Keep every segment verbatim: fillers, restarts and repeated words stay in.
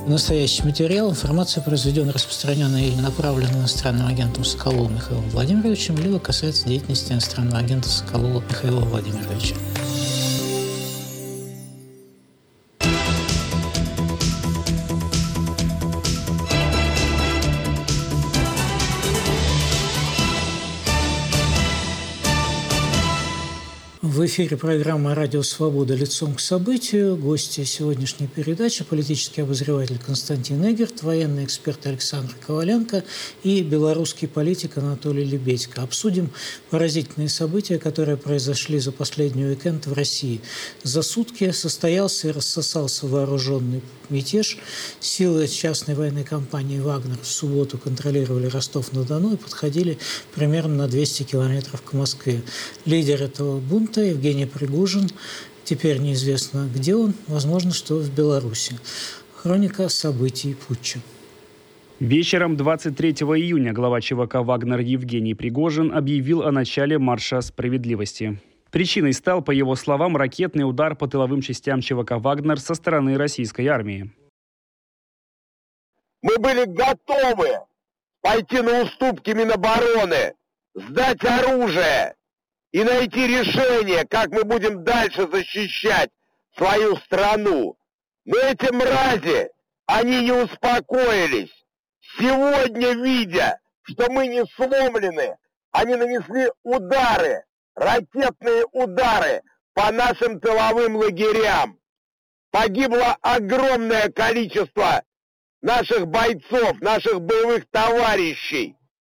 Настоящий материал, информация, произведенная, распространенная или направленная иностранным агентом Соколовым Михаилом Владимировичем, либо касается деятельности иностранного агента Соколова Михаила Владимировича. В эфире программа «Радио Свобода. Лицом к событию». Гости сегодняшней передачи – политический обозреватель Константин Эгерт, военный эксперт Александр Коваленко и белорусский политик Анатолий Лебедько. Обсудим поразительные события, которые произошли за последний уикенд в России. За сутки состоялся и рассосался вооруженный мятеж. Силы частной военной компании «Вагнер» в субботу контролировали Ростов-на-Дону и подходили примерно на двести километров к Москве. Лидер этого бунта Евгений Пригожин. Теперь неизвестно, где он. Возможно, что в Беларуси. Хроника событий путча. Вечером двадцать третьего июня глава ЧВК «Вагнер» Евгений Пригожин объявил о начале марша справедливости. Причиной стал, по его словам, ракетный удар по тыловым частям ЧВК «Вагнер» со стороны российской армии. Мы были готовы пойти на уступки Минобороны, сдать оружие и найти решение, как мы будем дальше защищать свою страну. Но эти мрази, они не успокоились. Сегодня, видя, что мы не сломлены, они нанесли удары, ракетные удары по нашим тыловым лагерям. Погибло огромное количество наших бойцов, наших боевых товарищей.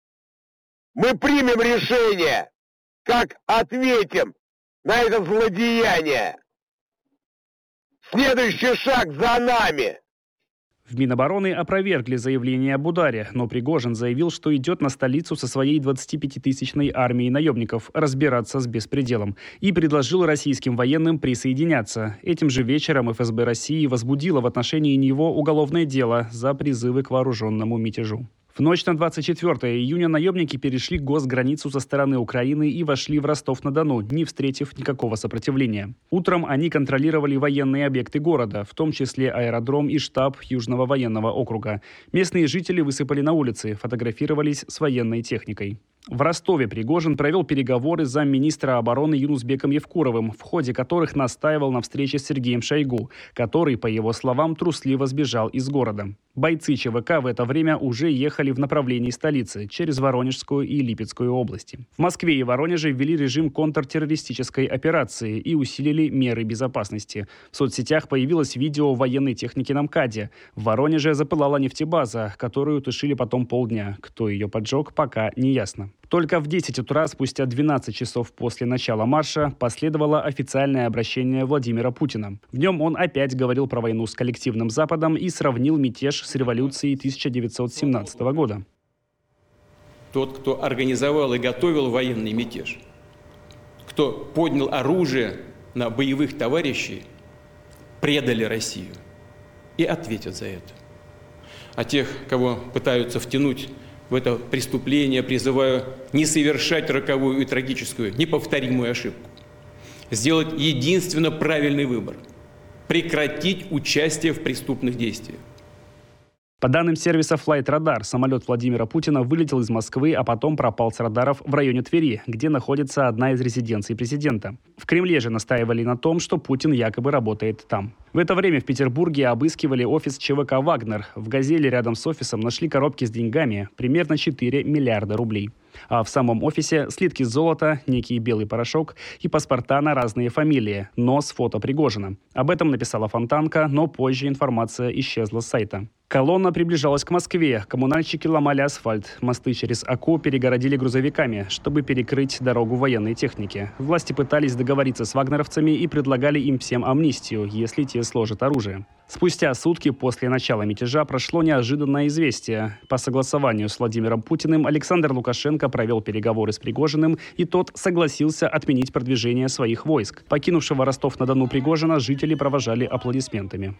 Мы примем решение, как ответим на это злодеяние. Следующий шаг за нами. В Минобороны опровергли заявление об ударе, но Пригожин заявил, что идет на столицу со своей двадцатипятитысячной армией наемников разбираться с беспределом и предложил российским военным присоединяться. Этим же вечером эф эс бэ России возбудило в отношении него уголовное дело за призывы к вооруженному мятежу. В ночь на двадцать четвёртое июня наемники перешли госграницу со стороны Украины и вошли в Ростов-на-Дону, не встретив никакого сопротивления. Утром они контролировали военные объекты города, в том числе аэродром и штаб Южного военного округа. Местные жители высыпали на улицы, фотографировались с военной техникой. В Ростове Пригожин провел переговоры с замминистра обороны Юнусбеком Евкуровым, в ходе которых настаивал на встрече с Сергеем Шойгу, который, по его словам, трусливо сбежал из города. Бойцы ЧВК в это время уже ехали в направлении столицы, через Воронежскую и Липецкую области. В Москве и Воронеже ввели режим контртеррористической операции и усилили меры безопасности. В соцсетях появилось видео военной техники на МКАДе. В Воронеже запылала нефтебаза, которую тушили потом полдня. Кто ее поджег, пока не ясно. Только в десять утра, спустя двенадцать часов после начала марша, последовало официальное обращение Владимира Путина. В нем он опять говорил про войну с коллективным Западом и сравнил мятеж с революцией тысяча девятьсот семнадцатого года. Тот, кто организовал и готовил военный мятеж, кто поднял оружие на боевых товарищей, предали Россию и ответят за это. А тех, кого пытаются втянуть в это преступление, призываю не совершать роковую и трагическую, неповторимую ошибку. Сделать единственно правильный выбор – прекратить участие в преступных действиях. По данным сервиса Flight Radar, самолет Владимира Путина вылетел из Москвы, а потом пропал с радаров в районе Твери, где находится одна из резиденций президента. В Кремле же настаивали на том, что Путин якобы работает там. В это время в Петербурге обыскивали офис ЧВК «Вагнер». В «Газели» рядом с офисом нашли коробки с деньгами, примерно четыре миллиарда рублей. А в самом офисе слитки золота, некий белый порошок и паспорта на разные фамилии, но с фото Пригожина. Об этом написала Фонтанка, но позже информация исчезла с сайта. Колонна приближалась к Москве. Коммунальщики ломали асфальт. Мосты через Оку перегородили грузовиками, чтобы перекрыть дорогу военной технике. Власти пытались договориться с вагнеровцами и предлагали им всем амнистию, если те сложат оружие. Спустя сутки после начала мятежа прошло неожиданное известие. По согласованию с Владимиром Путиным Александр Лукашенко провел переговоры с Пригожиным, и тот согласился отменить продвижение своих войск. Покинувшего Ростов-на-Дону Пригожина жители провожали аплодисментами.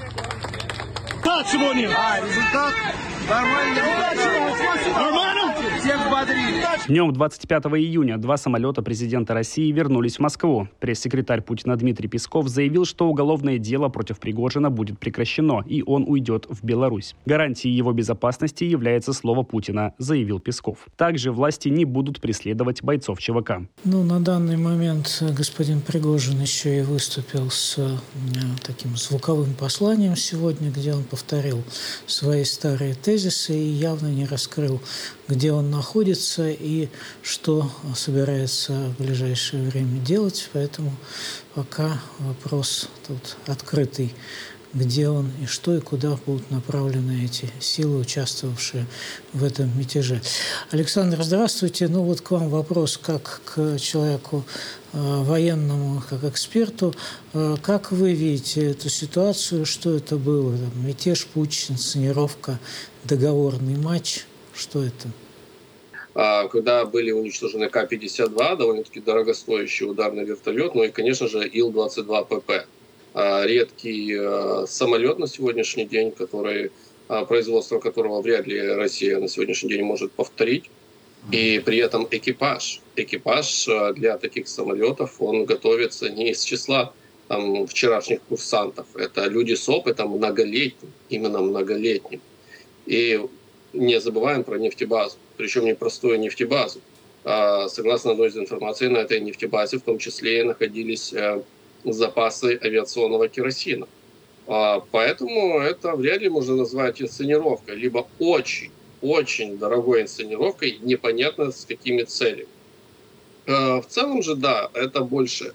Как сегодня? А, результат нормальный. Нормально? всех бодрили. Днем двадцать пятого июня два самолета президента России вернулись в Москву. Пресс-секретарь Путина Дмитрий Песков заявил, что уголовное дело против Пригожина будет прекращено, и он уйдет в Беларусь. Гарантией его безопасности является слово Путина, заявил Песков. Также власти не будут преследовать бойцов ЧВК. Ну, на данный момент господин Пригожин еще и выступил с э, таким звуковым посланием сегодня, где он повторил свои старые тезисы и явно не раскрыл, где он находится и что собирается в ближайшее время делать. Поэтому пока вопрос тут открытый, где он и что и куда будут направлены эти силы, участвовавшие в этом мятеже. Александр, здравствуйте. Ну вот к вам вопрос как к человеку э, военному, как эксперту. Э, как вы видите эту ситуацию? Что это было? Там, мятеж, путч, инсценировка, договорный матч? Что это? Когда были уничтожены Ка пятьдесят два, довольно-таки дорогостоящий ударный вертолет, ну и, конечно же, Ил двадцать два П П. Редкий самолет на сегодняшний день, который, производство которого вряд ли Россия на сегодняшний день может повторить. И при этом экипаж, экипаж для таких самолетов, он готовится не из числа там, вчерашних курсантов. Это люди с опытом многолетним, именно многолетним. И не забываем про нефтебазу, причем не простую нефтебазу. Согласно одной из информаций, на этой нефтебазе в том числе находились запасы авиационного керосина. Поэтому это вряд ли можно назвать инсценировкой, либо очень, очень дорогой инсценировкой, непонятно с какими целями. В целом же, да, это больше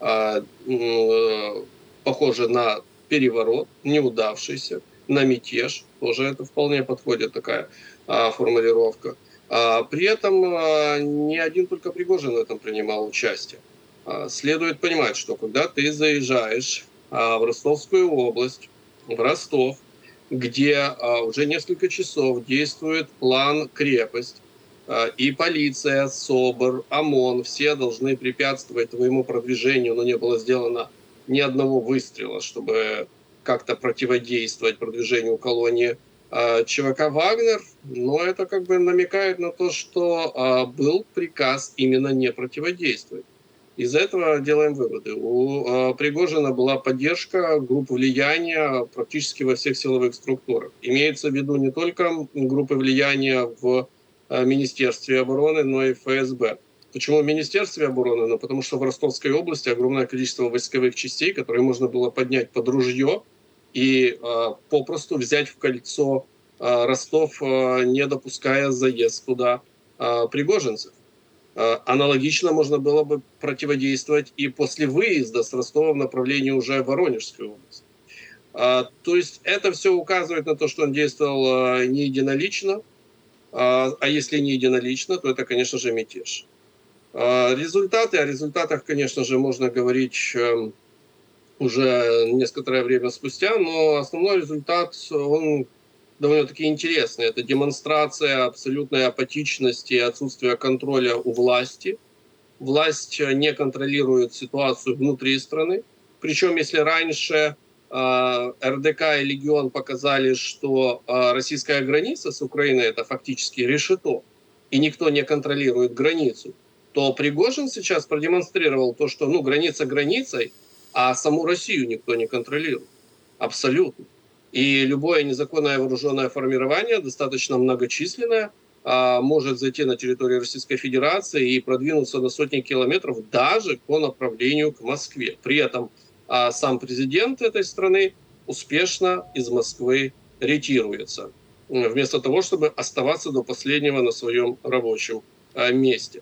похоже на переворот, неудавшийся, на мятеж. Тоже это вполне подходит, такая формулировка. При этом не один только Пригожин в этом принимал участие. Следует понимать, что когда ты заезжаешь в Ростовскую область, в Ростов, где уже несколько часов действует план «Крепость», и полиция, СОБР, ОМОН, все должны препятствовать твоему продвижению, но не было сделано ни одного выстрела, чтобы как-то противодействовать продвижению колонии ЧВК «Вагнер», но это как бы намекает на то, что был приказ именно не противодействовать. Из этого делаем выводы. У Пригожина была поддержка групп влияния практически во всех силовых структурах. Имеется в виду не только группы влияния в Министерстве обороны, но и Эф Эс Бэ. Почему в Министерстве обороны? Ну, потому что в Ростовской области огромное количество войсковых частей, которые можно было поднять под ружье и э, попросту взять в кольцо э, Ростов, э, не допуская заезд туда э, пригожинцев. Аналогично можно было бы противодействовать и после выезда с Ростова в направлении уже Воронежской области. То есть это все указывает на то, что он действовал не единолично, а если не единолично, то это, конечно же, мятеж. Результаты, о результатах, конечно же, можно говорить уже некоторое время спустя, но основной результат, он довольно-таки интересный. Это демонстрация абсолютной апатичности и отсутствия контроля у власти. Власть не контролирует ситуацию внутри страны. Причем, если раньше э, Эр Дэ Ка и Легион показали, что э, российская граница с Украиной это фактически решето, и никто не контролирует границу, то Пригожин сейчас продемонстрировал то, что ну, граница границей, а саму Россию никто не контролирует. Абсолютно. И любое незаконное вооруженное формирование, достаточно многочисленное, может зайти на территорию Российской Федерации и продвинуться на сотни километров даже по направлению к Москве. При этом сам президент этой страны успешно из Москвы ретируется, вместо того, чтобы оставаться до последнего на своем рабочем месте.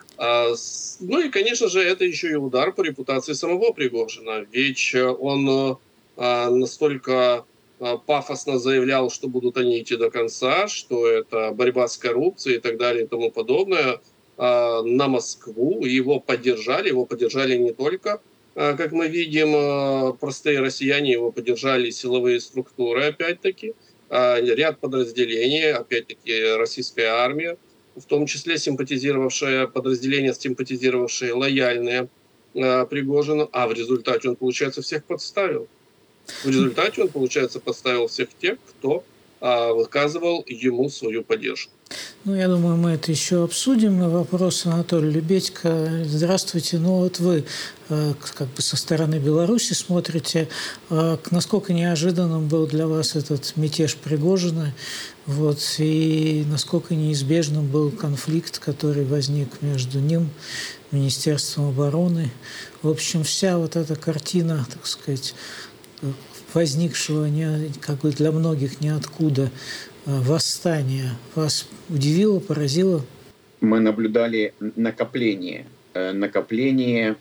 Ну и, конечно же, это еще и удар по репутации самого Пригожина, ведь он настолько пафосно заявлял, что будут они идти до конца, что это борьба с коррупцией и так далее и тому подобное, на Москву. Его поддержали, его поддержали не только, как мы видим, простые россияне, его поддержали силовые структуры, опять-таки, ряд подразделений, опять-таки, российская армия, в том числе симпатизировавшие, подразделения, симпатизировавшие лояльные Пригожину, а в результате он, получается, всех подставил. В результате он, получается, подставил всех тех, кто а, выказывал ему свою поддержку. Ну, я думаю, мы это еще обсудим. Вопрос Анатолия Лебедько. Здравствуйте. Ну, вот вы как бы со стороны Беларуси смотрите. Насколько неожиданным был для вас этот мятеж Пригожина? Вот, и насколько неизбежным был конфликт, который возник между ним, Министерством обороны. В общем, вся вот эта картина, так сказать, возникшего не, как бы для многих ниоткуда восстание вас удивило, поразило? Мы наблюдали накопление, накопление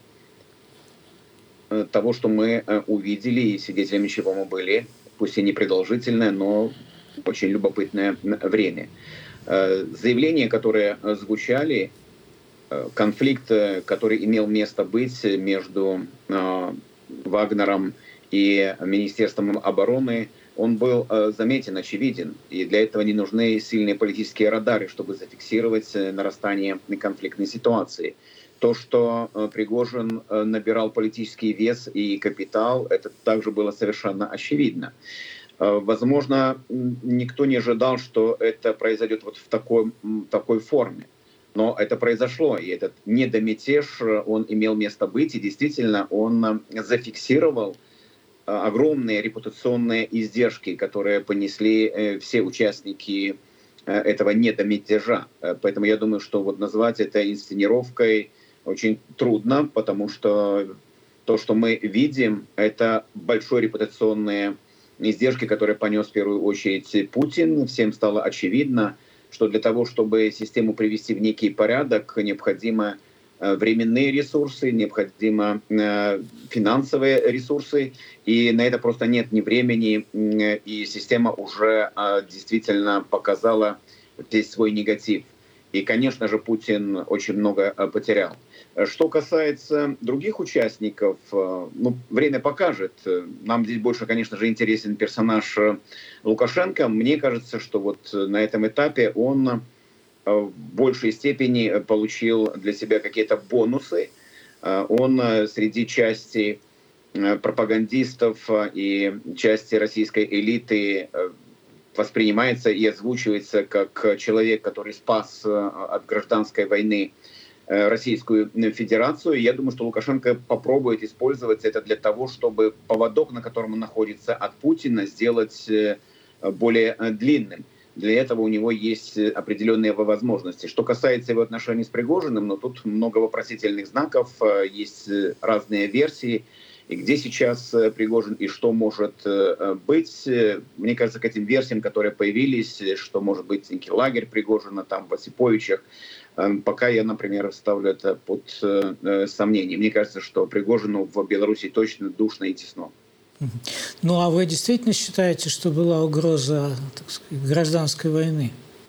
того, что мы увидели, и свидетелями чего мы были, пусть и непродолжительное, но очень любопытное время. Заявления, которые звучали, конфликт, который имел место быть между Вагнером и Министерством обороны, он был э, заметен, очевиден. И для этого не нужны сильные политические радары, чтобы зафиксировать нарастание конфликтной ситуации. То, что э, Пригожин э, набирал политический вес и капитал, это также было совершенно очевидно. Э, возможно, никто не ожидал, что это произойдет вот в такой, такой форме. Но это произошло, и этот недомятеж, он имел место быть, и действительно он зафиксировал огромные репутационные издержки, которые понесли все участники этого недомятежа. Поэтому я думаю, что вот назвать это инсценировкой очень трудно, потому что то, что мы видим, это большие репутационные издержки, которые понес в первую очередь Путин. Всем стало очевидно, что для того, чтобы систему привести в некий порядок, необходимо временные ресурсы, необходимо финансовые ресурсы, и на это просто нет ни времени, и система уже действительно показала здесь свой негатив. И, конечно же, Путин очень много потерял. Что касается других участников, ну, время покажет. Нам здесь больше, конечно же, интересен персонаж Лукашенко. Мне кажется, что вот на этом этапе он в большей степени получил для себя какие-то бонусы. Он среди части пропагандистов и части российской элиты воспринимается и озвучивается как человек, который спас от гражданской войны Российскую Федерацию. Я думаю, что Лукашенко попробует использовать это для того, чтобы поводок, на котором он находится от Путина, сделать более длинным. Для этого у него есть определенные возможности. Что касается его отношений с Пригожиным, но тут много вопросительных знаков, есть разные версии. И где сейчас Пригожин и что может быть. Мне кажется, к этим версиям, которые появились, что может быть некий лагерь Пригожина там в Осиповичах, пока я, например, ставлю это под сомнение. Мне кажется, что Пригожину в Беларуси точно душно и тесно. Ну, а вы действительно считаете, что была угроза, так сказать, гражданской войны?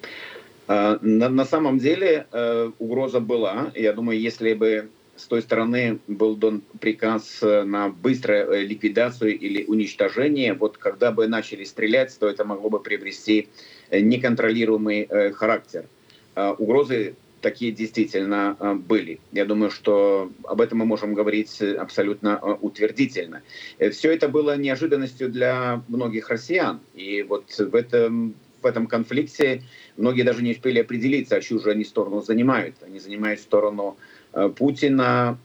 На, на самом деле угроза была. Я думаю, если бы с той стороны был дан приказ на быструю ликвидацию или уничтожение, вот когда бы начали стрелять, то это могло бы приобрести неконтролируемый характер. Угрозы такие действительно были. Я думаю, что об этом мы можем говорить абсолютно утвердительно. Все это было неожиданностью для многих россиян. И вот в этом, в этом конфликте многие даже не успели определиться, а чью же они сторону занимают. Они занимают сторону Путина,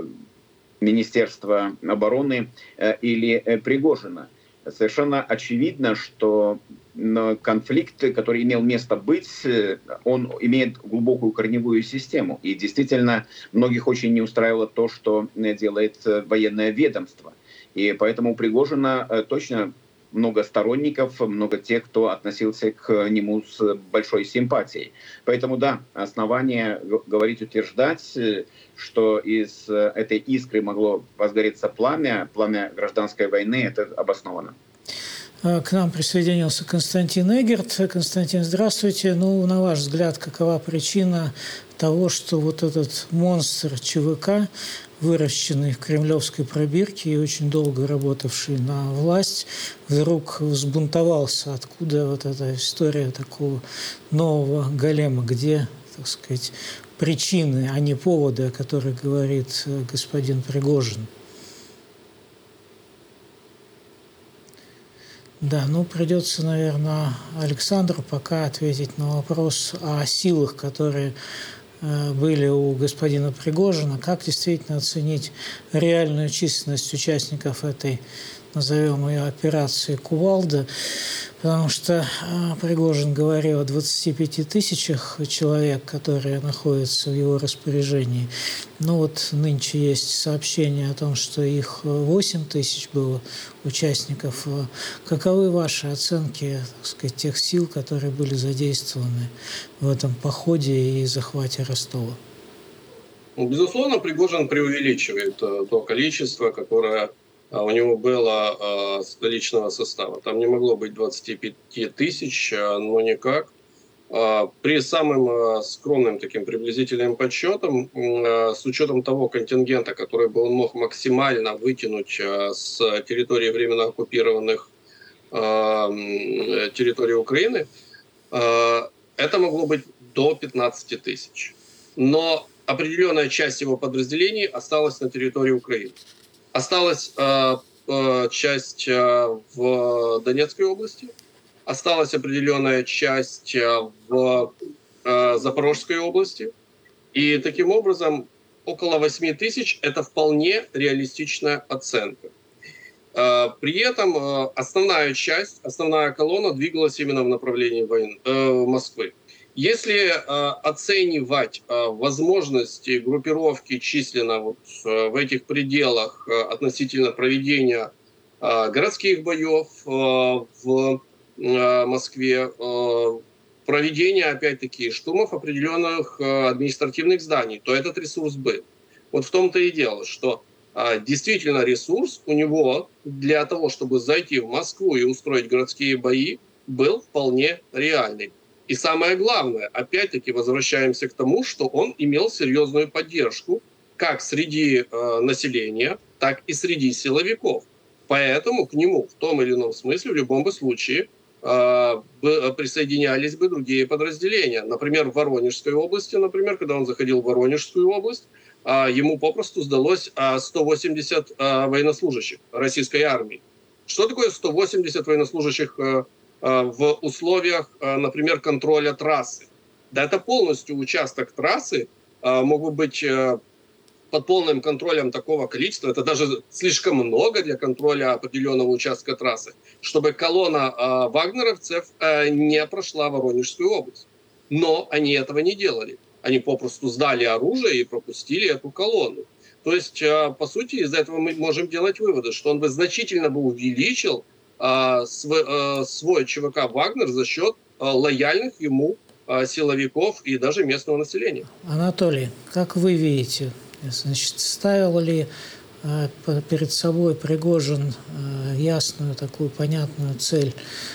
Министерства обороны или Пригожина. Совершенно очевидно, что конфликт, который имел место быть, он имеет глубокую корневую систему. И действительно, многих очень не устраивало то, что делает военное ведомство. И поэтому у Пригожина точно много сторонников, много тех, кто относился к нему с большой симпатией. Поэтому, да, основание говорить, утверждать, что из этой искры могло возгореться пламя, пламя гражданской войны, это обосновано. К нам присоединился Константин Эгерт. Константин, здравствуйте. Ну, на ваш взгляд, какова причина того, что вот этот монстр ЧВК, выращенный в кремлевской пробирке и очень долго работавший на власть, вдруг взбунтовался? Откуда вот эта история такого нового голема? Где, так сказать, причины, а не поводы, о которых говорит господин Пригожин? Да, ну придется, наверное, Александру пока ответить на вопрос о силах, которые были у господина Пригожина. Как действительно оценить реальную численность участников этой, назовем ее, операции «Кувалда», потому что Пригожин говорил о двадцати пяти тысячах человек, которые находятся в его распоряжении. Ну вот нынче есть сообщение о том, что их восемь тысяч было участников. Каковы ваши оценки, так сказать, тех сил, которые были задействованы в этом походе и захвате Ростова? Безусловно, Пригожин преувеличивает то количество, которое у него было э, личного состава. Там не могло быть двадцати пяти тысяч, но никак. Э, при самым э, скромным таким приблизительным подсчетам, э, с учетом того контингента, который бы он мог максимально вытянуть э, с территории временно оккупированных э, территорий Украины, э, это могло быть до пятнадцати тысяч. Но определенная часть его подразделений осталась на территории Украины. Осталась э, э, часть э, в Донецкой области, осталась определенная часть э, в э, Запорожской области. И таким образом около восьми тысяч – это вполне реалистичная оценка. Э, при этом э, основная часть, основная колонна двигалась именно в направлении войны, э, Москвы. Если э, оценивать э, возможности группировки численно вот, э, в этих пределах э, относительно проведения э, городских боев э, в э, Москве, э, проведения, опять-таки, штурмов определенных э, административных зданий, то этот ресурс был. Вот в том-то и дело, что э, действительно ресурс у него для того, чтобы зайти в Москву и устроить городские бои, был вполне реальный. И самое главное, опять-таки возвращаемся к тому, что он имел серьезную поддержку как среди э, населения, так и среди силовиков. Поэтому к нему в том или ином смысле, в любом бы случае, э, бы, присоединялись бы другие подразделения. Например, в Воронежской области, например, когда он заходил в Воронежскую область, э, ему попросту сдалось э, сто восемьдесят э, военнослужащих российской армии. Что такое сто восемьдесят военнослужащих э, в условиях, например, контроля трассы? Да это полностью участок трассы мог бы быть под полным контролем такого количества. Это даже слишком много для контроля определенного участка трассы, чтобы колонна вагнеровцев не прошла Воронежскую область. Но они этого не делали. Они попросту сдали оружие и пропустили эту колонну. То есть, по сути, из этого мы можем делать выводы, что он бы значительно бы увеличил свой, свой ЧВК «Вагнер» за счет лояльных ему силовиков и даже местного населения. Анатолий, как вы видите, значит, ставил ли перед собой Пригожин ясную, такую понятную цель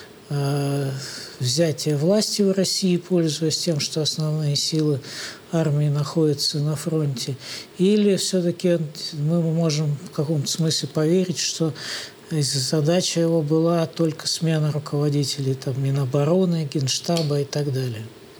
взятия власти в России, пользуясь тем, что основные силы армии находятся на фронте? Или все-таки мы можем в каком-то смысле поверить, что задача его была только смена руководителей там, Минобороны, Генштаба и так далее?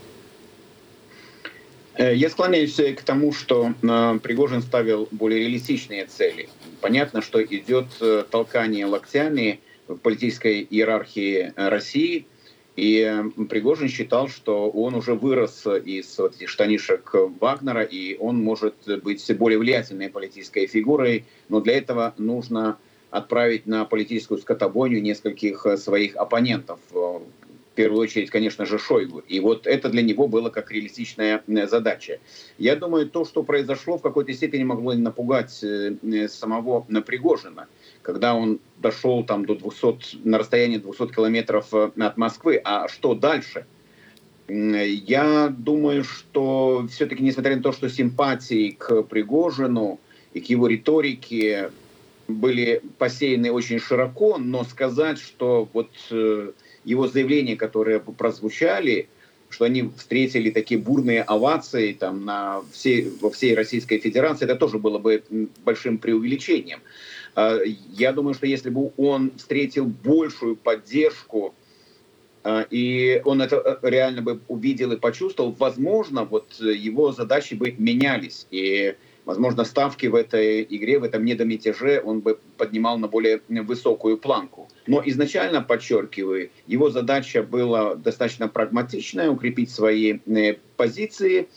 Я склоняюсь к тому, что Пригожин ставил более реалистичные цели. Понятно, что идет толкание локтями в политической иерархии России, и Пригожин считал, что он уже вырос из вот этих штанишек Вагнера, и он может быть более влиятельной политической фигурой, но для этого нужно отправить на политическую скотобойню нескольких своих оппонентов. В первую очередь, конечно же, Шойгу. И вот это для него было как реалистичная задача. Я думаю, то, что произошло, в какой-то степени могло напугать самого Пригожина, когда он дошел там до двухсот, на расстояние двухсот километров от Москвы. А что дальше? Я думаю, что все-таки, несмотря на то, что симпатии к Пригожину и к его риторике были посеяны очень широко, но сказать, что вот его заявления, которые прозвучали, что они встретили такие бурные овации там, на всей, во всей Российской Федерации, это тоже было бы большим преувеличением. Я думаю, что если бы он встретил большую поддержку, и он это реально бы увидел и почувствовал, возможно, вот его задачи бы менялись. И возможно, ставки в этой игре, в этом недомятеже он бы поднимал на более высокую планку. Но изначально, подчеркиваю, его задача была достаточно прагматичная, укрепить свои позиции,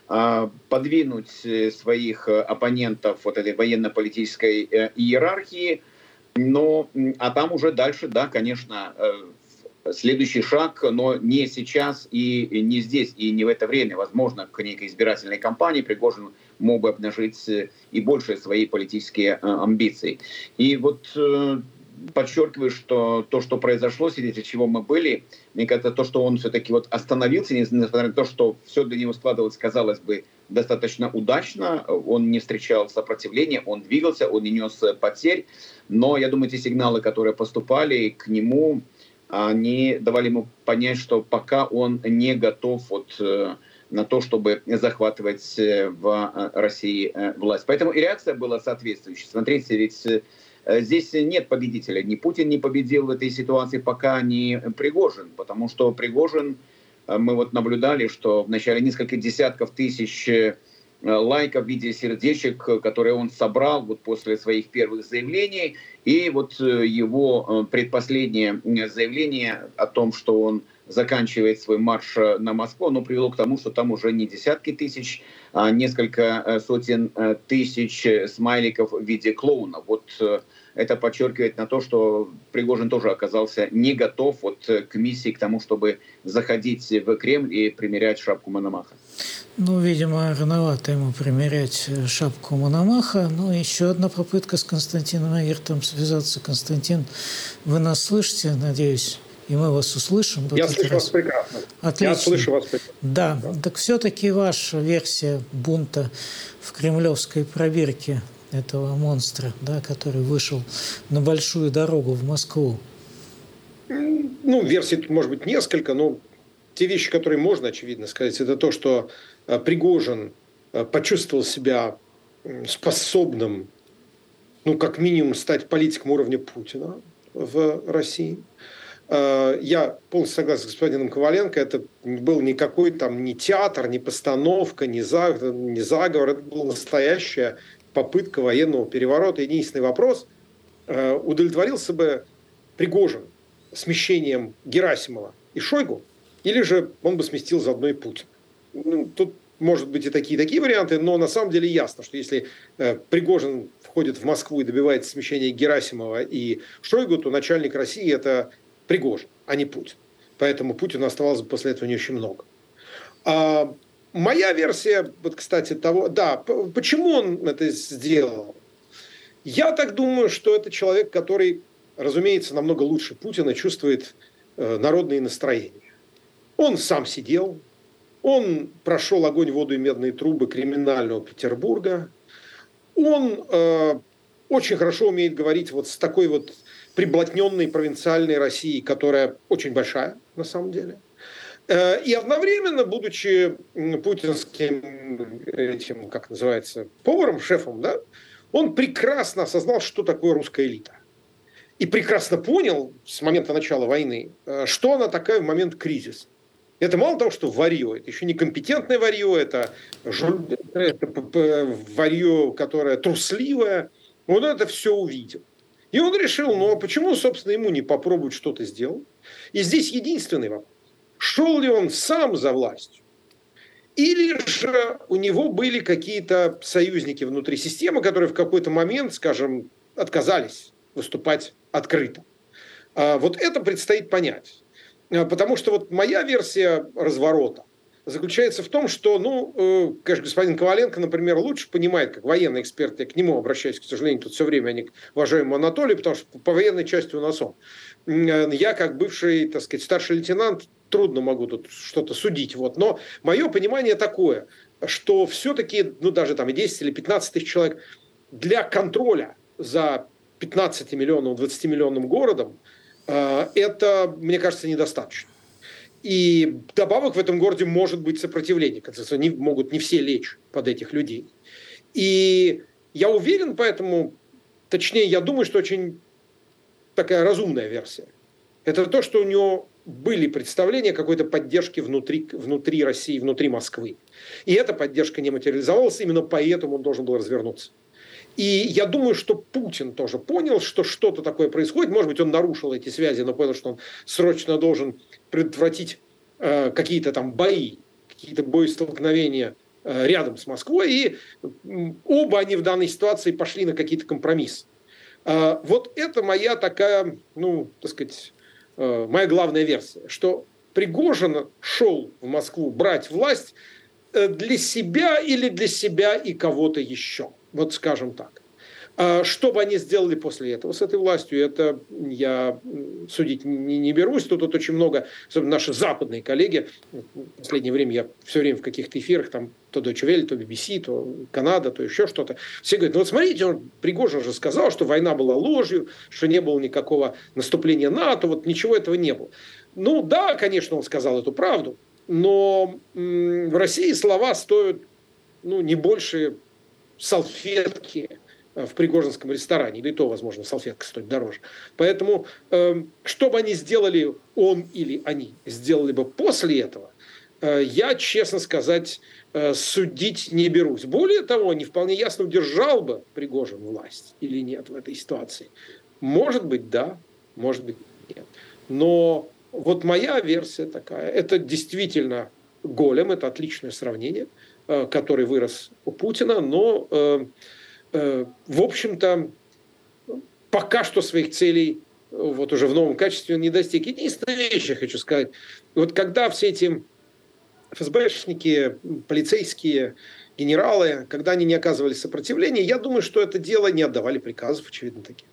подвинуть своих оппонентов вот этой военно-политической иерархии. Но, а там уже дальше, да, конечно, следующий шаг, но не сейчас и не здесь, и не в это время. Возможно, к некой избирательной кампании Пригожин мог бы обнажить и больше свои политические амбиции. И вот подчеркиваю, что то, что произошло, свидетелем чего мы были, мне кажется, то, что он все-таки вот остановился, несмотря на то, что все для него складывалось, казалось бы, достаточно удачно, он не встречал сопротивления, он двигался, он не нес потерь, но я думаю, те сигналы, которые поступали к нему, они давали ему понять, что пока он не готов вот на то, чтобы захватывать в России власть. Поэтому и реакция была соответствующей. Смотрите, ведь здесь нет победителя. Ни Путин не победил в этой ситуации, пока не Пригожин. Потому что Пригожин, мы вот наблюдали, что в начале несколько десятков тысяч лайков в виде сердечек, которые он собрал вот после своих первых заявлений. И вот его предпоследнее заявление о том, что он заканчивает свой марш на Москву, оно привело к тому, что там уже не десятки тысяч, а несколько сотен тысяч смайликов в виде клоуна. Вот это подчеркивает на то, что Пригожин тоже оказался не готов вот к миссии, к тому, чтобы заходить в Кремль и примерять шапку Мономаха. Ну, видимо, рановато ему примерять шапку Мономаха. Ну, еще одна попытка с Константином Эгертом связаться. Константин, вы нас слышите, надеюсь? И мы вас услышим. Я слышу раз. вас прекрасно. Отлично. Я слышу вас прекрасно. Да, да. Так все-таки ваша версия бунта в кремлевской пробирке этого монстра, да, который вышел на большую дорогу в Москву. Ну, версий тут может быть несколько, но те вещи, которые можно, очевидно, сказать, это то, что Пригожин почувствовал себя способным, ну, как минимум, стать политиком уровня Путина в России. Я полностью согласен с господином Коваленко, это был никакой там ни театр, ни постановка, ни заговор, ни заговор, это была настоящая попытка военного переворота. Единственный вопрос, удовлетворился бы Пригожин смещением Герасимова и Шойгу, или же он бы сместил заодно и Путина. Ну, тут может быть и такие, такие варианты, но на самом деле ясно, что если Пригожин входит в Москву и добивается смещения Герасимова и Шойгу, то начальник России – это Пригожин, а не Путин. Поэтому Путину оставалось бы после этого не очень много. А моя версия, вот, кстати, того, да, почему он это сделал? Я так думаю, что это человек, который, разумеется, намного лучше Путина чувствует э, народные настроения. Он сам сидел, он прошел огонь, воду и медные трубы криминального Петербурга, он э, очень хорошо умеет говорить вот с такой вот приблотненной провинциальной России, которая очень большая на самом деле. И одновременно, будучи путинским этим, как называется, поваром, шефом, да, он прекрасно осознал, что такое русская элита. И прекрасно понял с момента начала войны, что она такая в момент кризиса. Это мало того, что варье, это еще некомпетентное варье, это, это варье, которое трусливое. Он это все увидел. И он решил, ну а почему, собственно, ему не попробовать что-то сделать? И здесь единственный вопрос. Шел ли он сам за властью? Или же у него были какие-то союзники внутри системы, которые в какой-то момент, скажем, отказались выступать открыто? Вот это предстоит понять. Потому что вот моя версия разворота заключается в том, что, ну, конечно, господин Коваленко, например, лучше понимает, как военный эксперт, я к нему обращаюсь, к сожалению, тут все время, а не к уважаемому Анатолию, потому что по военной части у нас он. Я, как бывший, так сказать, старший лейтенант, трудно могу тут что-то судить. Вот. Но мое понимание такое, что все-таки, ну, даже там и десять или пятнадцать тысяч человек для контроля за пятнадцатимиллионным, двадцатимиллионным городом, это, мне кажется, недостаточно. И добавок в этом городе может быть сопротивление. Они могут не все лечь под этих людей. И я уверен, поэтому, точнее, я думаю, что очень такая разумная версия. Это то, что у него были представления какой-то поддержки внутри, внутри России, внутри Москвы. И эта поддержка не материализовалась, именно поэтому он должен был развернуться. И я думаю, что Путин тоже понял, что что-то такое происходит. Может быть, он нарушил эти связи, но понял, что он срочно должен предотвратить э, какие-то там бои, какие-то боестолкновения э, рядом с Москвой. И э, оба они в данной ситуации пошли на какие-то компромиссы. Э, вот это моя такая, ну, так сказать, э, моя главная версия, что Пригожин шел в Москву брать власть э, для себя или для себя и кого-то еще. Вот скажем так. Что бы они сделали после этого с этой властью, это я судить не, не берусь. Тут, тут очень много, особенно наши западные коллеги, в последнее время я все время в каких-то эфирах, там то Deutsche Welle, то би би си, то Канада, то еще что-то. Все говорят, ну вот смотрите, он, Пригожин же сказал, что война была ложью, что не было никакого наступления НАТО, вот ничего этого не было. Ну да, конечно, он сказал эту правду, но м- в России слова стоят ну, не больше салфетки в пригожинском ресторане, да и то, возможно, салфетка стоит дороже. Поэтому, э, что бы они сделали, он или они сделали бы после этого, э, я, честно сказать, э, судить не берусь. Более того, не вполне ясно, удержал бы Пригожин власть или нет в этой ситуации. Может быть, да, может быть, нет. Но вот моя версия такая. Это действительно голем, это отличное сравнение, который вырос у Путина, но, э, э, в общем-то, пока что своих целей вот уже в новом качестве он не достиг. Единственная вещь, я хочу сказать, вот когда все эти эф эс бэшники, полицейские, генералы, когда они не оказывали сопротивления, я думаю, что это дело не отдавали приказов, очевидно, таких.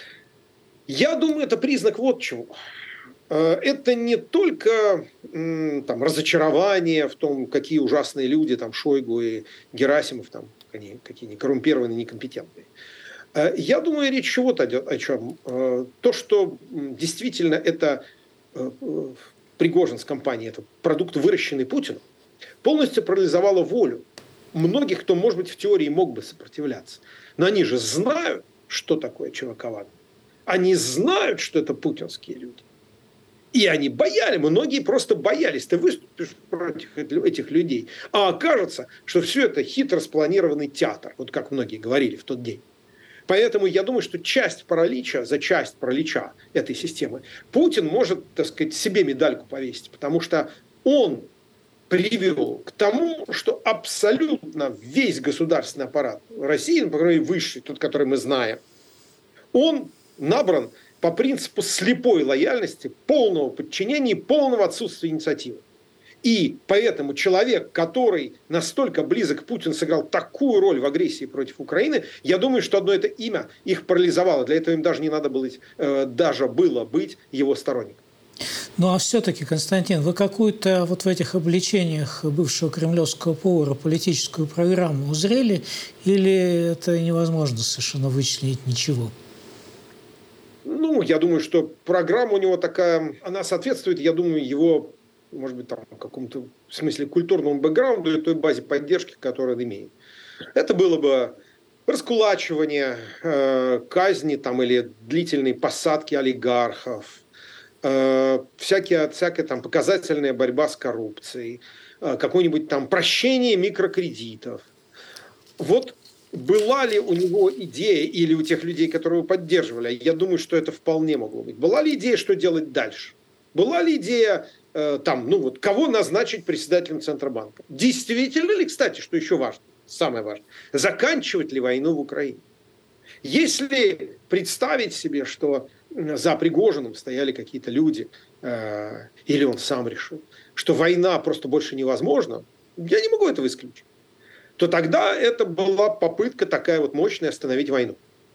Я думаю, это признак вот чего. Это не только там, разочарование в том, какие ужасные люди, там, Шойгу и Герасимов, там, они, какие они коррумпированные, некомпетентные. Я думаю, речь еще вот о чем. То, что действительно это Пригожин с компанией, это продукт, выращенный Путиным, полностью парализовало волю многих, кто, может быть, в теории мог бы сопротивляться. Но они же знают, что такое ЧВК-Вагнер. Они знают, что это путинские люди. И они боялись, многие просто боялись. Ты выступишь против этих людей, а окажется, что все это хитро спланированный театр, вот как многие говорили в тот день. Поэтому я думаю, что часть паралича, за часть паралича этой системы Путин может, так сказать, себе медальку повесить, потому что он привел к тому, что абсолютно весь государственный аппарат России, ну, по крайней мере, высший, тот, который мы знаем, он набран по принципу слепой лояльности, полного подчинения и полного отсутствия инициативы. И поэтому человек, который настолько близок к Путину, сыграл такую роль в агрессии против Украины, я думаю, что одно это имя их парализовало. Для этого им даже не надо было, э, даже было быть его сторонником. Ну а все-таки, Константин, вы какую-то вот в этих обличениях бывшего кремлевского повара политическую программу узрели, или это невозможно совершенно вычленить ничего? Ну, я думаю, что программа у него такая, она соответствует, я думаю, его, может быть, там, какому-то, в смысле, культурному бэкграунду и той базе поддержки, которую он имеет. Это было бы раскулачивание, э, казни там, или длительные посадки олигархов, э, всякие, всякая там показательная борьба с коррупцией, э, какое-нибудь там прощение микрокредитов. Вот была ли у него идея, или у тех людей, которые его поддерживали, я думаю, что это вполне могло быть. Была ли идея, что делать дальше? Была ли идея, э, там, ну вот, кого назначить председателем Центробанка? Действительно ли, кстати, что еще важно, самое важное, заканчивать ли войну в Украине? Если представить себе, что за Пригожиным стояли какие-то люди, э, или он сам решил, что война просто больше невозможна, я не могу этого исключить, то тогда это была попытка такая вот мощная остановить войну.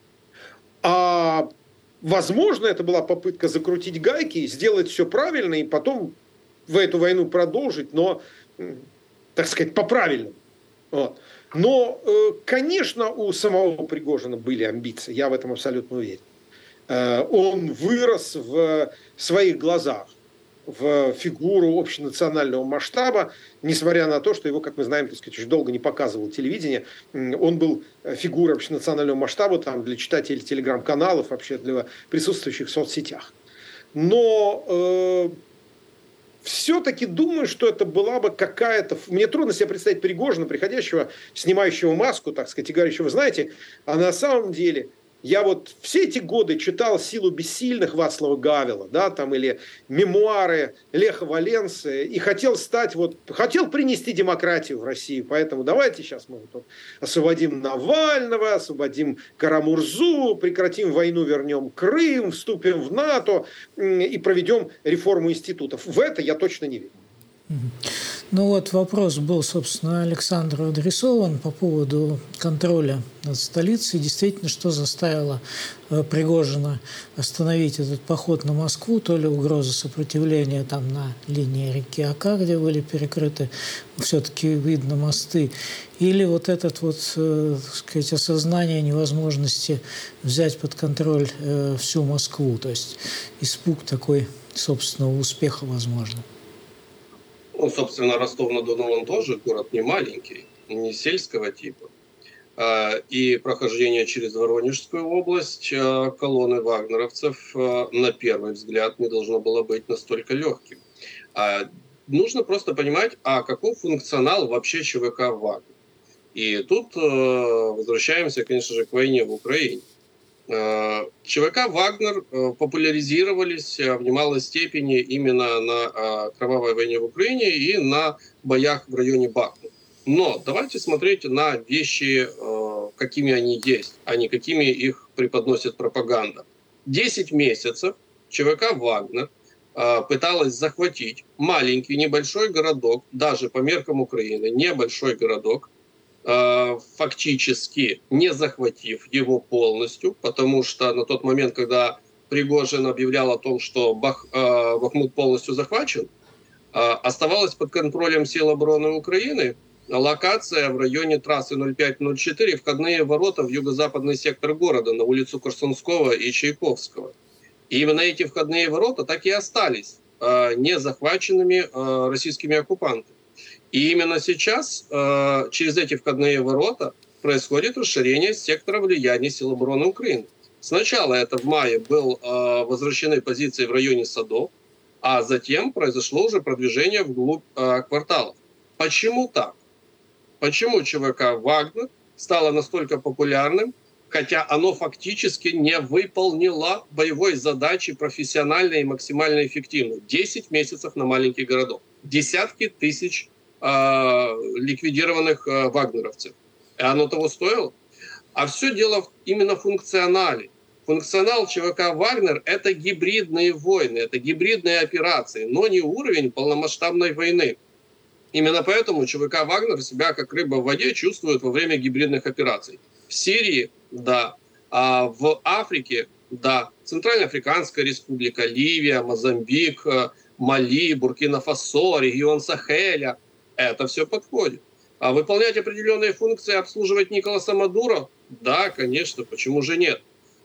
А возможно, это была попытка закрутить гайки, сделать все правильно и потом в эту войну продолжить, но, так сказать, по-правильному. Вот. Но, конечно, у самого Пригожина были амбиции, я в этом абсолютно уверен. Он вырос в своих глазах в фигуру общенационального масштаба, несмотря на то, что его, как мы знаем, так сказать, очень долго не показывало телевидение. Он был фигурой общенационального масштаба там, для читателей телеграм-каналов, вообще для присутствующих в соцсетях. Но э, все-таки думаю, что это была бы какая-то... Мне трудно себе представить Пригожина, приходящего, снимающего маску, так сказать, и говорящего, вы знаете, а на самом деле... Я вот все эти годы читал «Силу бессильных» Вацлава Гавела, да, там, или мемуары Леха Валенсы, и хотел стать, вот, хотел принести демократию в Россию, поэтому давайте сейчас мы вот освободим Навального, освободим Карамурзу, прекратим войну, вернем Крым, вступим в НАТО и проведем реформу институтов. В это я точно не верю. Ну вот вопрос был, собственно, Александру адресован по поводу контроля над столицей. Действительно, что заставило Пригожина остановить этот поход на Москву, то ли угроза сопротивления там на линии реки Ока, где были перекрыты все-таки, видно, мосты, или вот этот вот, э, так сказать, осознание невозможности взять под контроль э, всю Москву, то есть испуг такой собственного успеха, возможно. Ну, собственно, Ростов-на-Дону, он тоже город не маленький, не сельского типа. И прохождение через Воронежскую область колонны вагнеровцев, на первый взгляд, не должно было быть настолько легким. Нужно просто понимать, а каков функционал вообще ЧВК «Вагнер». И тут возвращаемся, конечно же, к войне в Украине. ЧВК «Вагнер» популяризировались в немалой степени именно на кровавой войне в Украине и на боях в районе Бахмута. Но давайте смотреть на вещи, какими они есть, а не какими их преподносит пропаганда. Десять месяцев ЧВК «Вагнер» пыталась захватить маленький небольшой городок, даже по меркам Украины, небольшой городок, фактически не захватив его полностью, потому что на тот момент, когда Пригожин объявлял о том, что Бах, э, Бахмут полностью захвачен, э, оставалась под контролем сил обороны Украины локация в районе трассы ноль пять ноль четыре, входные ворота в юго-западный сектор города на улицу Корсунского и Чайковского. И именно эти входные ворота так и остались э, не захваченными э, российскими оккупантами. И именно сейчас э, через эти входные ворота происходит расширение сектора влияния сил обороны Украины. Сначала это в мае был э, возвращены позиции в районе Садов, а затем произошло уже продвижение вглубь э, кварталов. Почему так? Почему ЧВК «Вагнер» стало настолько популярным, хотя оно фактически не выполнило боевой задачи профессионально и максимально эффективно? десять месяцев на маленький городок, десятки тысяч ликвидированных э, вагнеровцев. И оно того стоило? А все дело именно в функционале. Функционал ЧВК «Вагнер» — это гибридные войны, это гибридные операции, но не уровень полномасштабной войны. Именно поэтому ЧВК «Вагнер» себя как рыба в воде чувствует во время гибридных операций. В Сирии — да, а в Африке — да, Центральноафриканская республика, Ливия, Мозамбик, Мали, Буркина-Фасо, регион Сахеля — это все подходит. А выполнять определенные функции, обслуживать Николаса Мадуро? Да, конечно, почему же нет?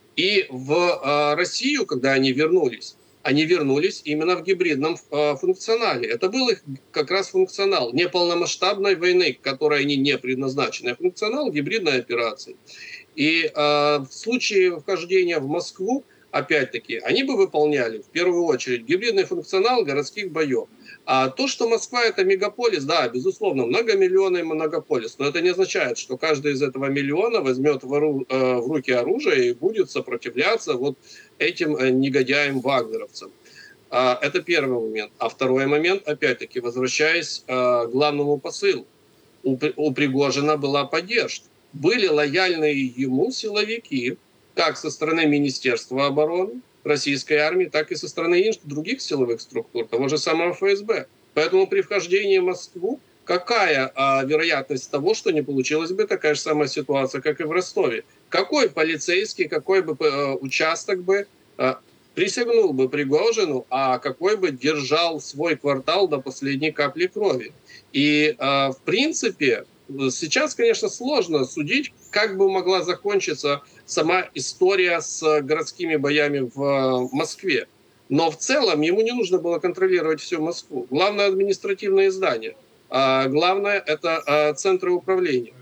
И в э, Россию, когда они вернулись, они вернулись именно в гибридном э, функционале. Это был их как раз функционал не полномасштабной войны, к которой они не предназначены, а функционал гибридной операции. И э, в случае вхождения в Москву, опять-таки, они бы выполняли в первую очередь гибридный функционал городских боев. А то, что Москва — это мегаполис, да, безусловно, многомиллионный многополис, но это не означает, что каждый из этого миллиона возьмет в, ору, э, в руки оружие и будет сопротивляться вот этим э, негодяям-вагнеровцам. А, это первый момент. А второй момент, опять-таки, возвращаясь э, к главному посылу. У, у Пригожина была поддержка. Были лояльные ему силовики, как со стороны Министерства обороны российской армии, так и со стороны других силовых структур, того же самого эф эс бэ. Поэтому при вхождении в Москву какая а, вероятность того, что не получилась бы такая же самая ситуация, как и в Ростове? Какой полицейский, какой бы а, участок бы а, присягнул бы Пригожину, а какой бы держал свой квартал до последней капли крови? И а, в принципе сейчас, конечно, сложно судить, как бы могла закончиться сама история с городскими боями в Москве. Но в целом ему не нужно было контролировать всю Москву. Главное — административные здания. А главное — это центры управления.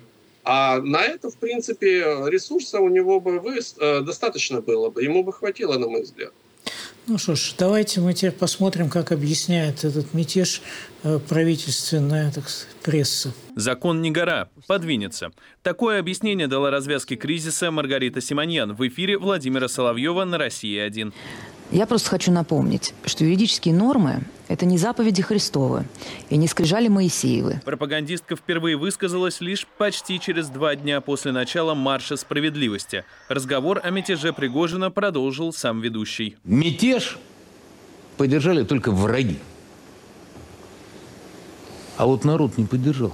А на это, в принципе, ресурса у него бы достаточно было бы. Ему бы хватило, на мой взгляд. Ну что ж, давайте мы теперь посмотрим, как объясняет этот мятеж правительственная, так сказать, пресса. Закон не гора, подвинется. Такое объяснение дала развязке кризиса Маргарита Симоньян в эфире Владимира Соловьева на Россия один. Я просто хочу напомнить, что юридические нормы – это не заповеди Христовы и не скрижали Моисеевы. Пропагандистка впервые высказалась лишь почти через два дня после начала Марша справедливости. Разговор о мятеже Пригожина продолжил сам ведущий. Мятеж поддержали только враги. А вот народ не поддержал.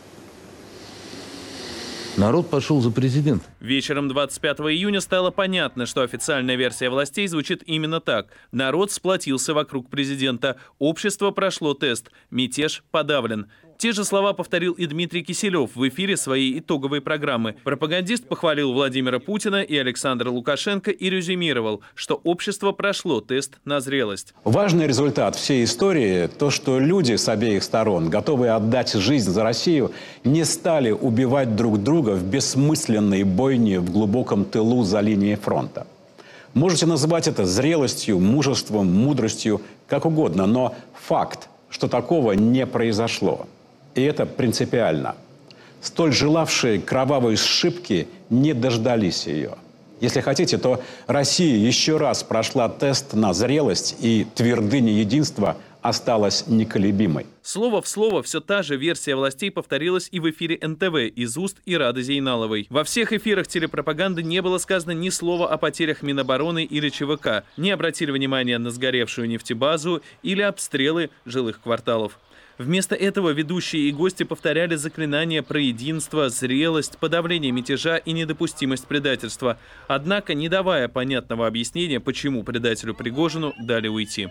Народ пошел за президента. Вечером двадцать пятого июня стало понятно, что официальная версия властей звучит именно так. Народ сплотился вокруг президента. Общество прошло тест. Мятеж подавлен. Те же слова повторил и Дмитрий Киселев в эфире своей итоговой программы. Пропагандист похвалил Владимира Путина и Александра Лукашенко и резюмировал, что общество прошло тест на зрелость. Важный результат всей истории – то, что люди с обеих сторон, готовые отдать жизнь за Россию, не стали убивать друг друга в бессмысленной бойне в глубоком тылу за линией фронта. Можете называть это зрелостью, мужеством, мудростью, как угодно, но факт, что такого не произошло. И это принципиально. Столь желавшие кровавой сшибки не дождались ее. Если хотите, то Россия еще раз прошла тест на зрелость, и твердыня единства осталась неколебимой. Слово в слово все та же версия властей повторилась и в эфире эн тэ вэ из уст Ирады Зейналовой. Во всех эфирах телепропаганды не было сказано ни слова о потерях Минобороны или че вэ ка, не обратили внимания на сгоревшую нефтебазу или обстрелы жилых кварталов. Вместо этого ведущие и гости повторяли заклинания про единство, зрелость, подавление мятежа и недопустимость предательства, однако не давая понятного объяснения, почему предателю Пригожину дали уйти.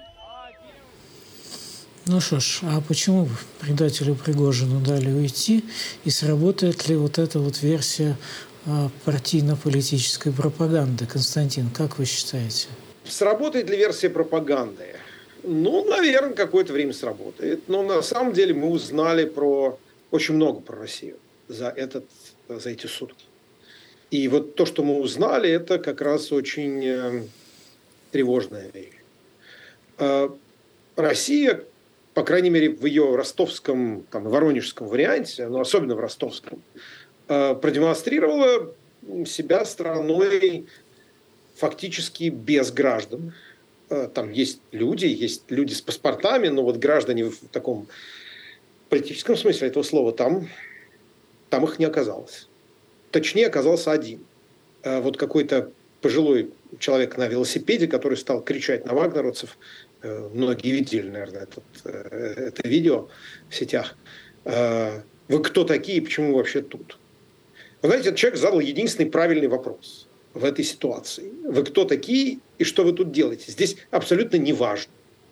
Ну что ж, а почему предателю Пригожину дали уйти? И сработает ли вот эта вот версия партийно-политической пропаганды? Константин, как вы считаете? Сработает ли версия пропаганды? Ну, наверное, какое-то время сработает. Но на самом деле мы узнали про очень много про Россию за, этот, за эти сутки. И вот то, что мы узнали, это как раз очень э, тревожная вещь. Э, Россия, по крайней мере, в ее ростовском, там, воронежском варианте, но особенно в ростовском, э, продемонстрировала себя страной фактически без граждан. Там есть люди, есть люди с паспортами, но вот граждане в таком политическом смысле этого слова, там, там их не оказалось. Точнее, оказался один. Вот какой-то пожилой человек на велосипеде, который стал кричать на вагнеровцев. Многие видели, наверное, это, это видео в сетях. Вы кто такие и почему вы вообще тут? Вы знаете, этот человек задал единственный правильный вопрос в этой ситуации. Вы кто такие и что вы тут делаете? Здесь абсолютно не важно.